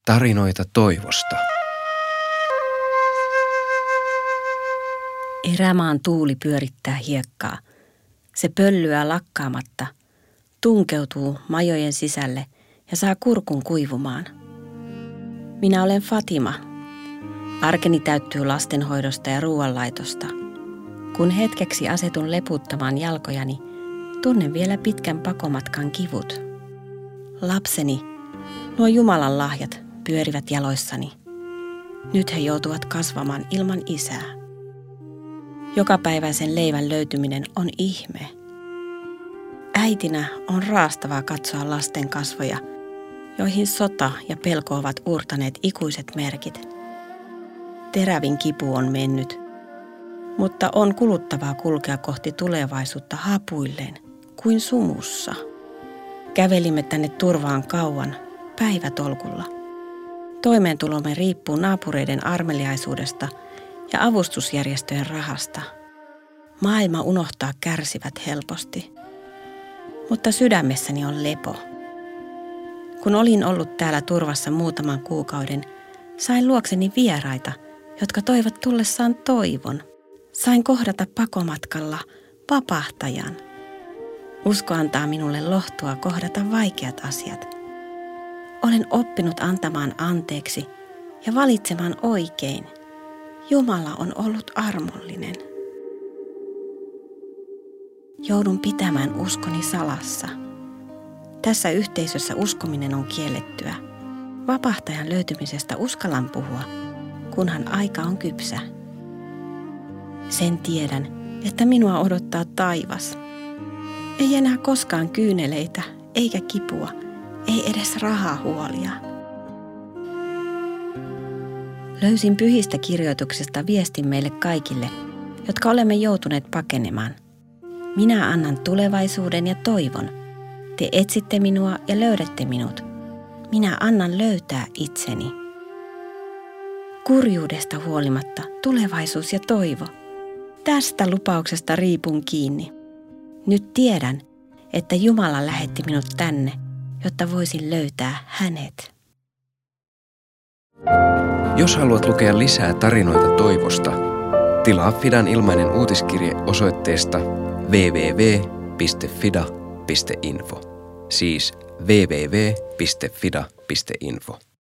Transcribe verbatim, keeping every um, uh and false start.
Tarinoita toivosta. Erämaan tuuli pyörittää hiekkaa. Se pöllyää lakkaamatta, tunkeutuu majojen sisälle ja saa kurkun kuivumaan. Minä olen Fatima. Arkeni täyttyy lastenhoidosta ja ruoanlaitosta. Kun hetkeksi asetun leputtamaan jalkojani, tunnen vielä pitkän pakomatkan kivut. Lapseni, nuo Jumalan lahjat, pyörivät jaloissani. Nyt he joutuvat kasvamaan ilman isää. Jokapäiväisen leivän löytyminen on ihme. Äitinä on raastavaa katsoa lasten kasvoja, joihin sota ja pelko ovat uurtaneet ikuiset merkit. Terävin kipu on mennyt, mutta on kuluttavaa kulkea kohti tulevaisuutta hapuilleen kuin sumussa. Kävelimme tänne turvaan kauan, päivätolkulla. Toimeentulomme riippuu naapureiden armeliaisuudesta ja avustusjärjestöjen rahasta. Maailma unohtaa kärsivät helposti, mutta sydämessäni on lepo. Kun olin ollut täällä turvassa muutaman kuukauden, sain luokseni vieraita, jotka toivat tullessaan toivon. Sain kohdata pakomatkalla vapahtajan. Usko antaa minulle lohtua kohdata vaikeat asiat. Olen oppinut antamaan anteeksi ja valitsemaan oikein. Jumala on ollut armollinen. Joudun pitämään uskoni salassa. Tässä yhteisössä uskominen on kiellettyä. Vapahtajan löytymisestä uskallan puhua, kunhan aika on kypsä. Sen tiedän, että minua odottaa taivas. Ei enää koskaan kyyneleitä, eikä kipua, ei edes rahahuolia. Löysin pyhistä kirjoituksista viestin meille kaikille, jotka olemme joutuneet pakenemaan. Minä annan tulevaisuuden ja toivon. Te etsitte minua ja löydätte minut. Minä annan löytää itseni. Kurjuudesta huolimatta tulevaisuus ja toivo. Tästä lupauksesta riipun kiinni. Nyt tiedän, että Jumala lähetti minut tänne, jotta voisin löytää hänet. Jos haluat lukea lisää tarinoita toivosta, tilaa Fidan ilmainen uutiskirje osoitteesta double-u double-u double-u piste fida piste info. Siis double-u double-u double-u piste fida piste info.